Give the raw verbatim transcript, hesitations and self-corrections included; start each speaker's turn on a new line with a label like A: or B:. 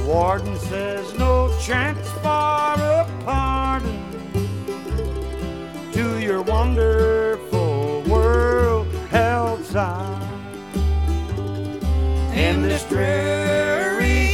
A: Warden says no chance for a pardon to your wonderful world outside. In this dreary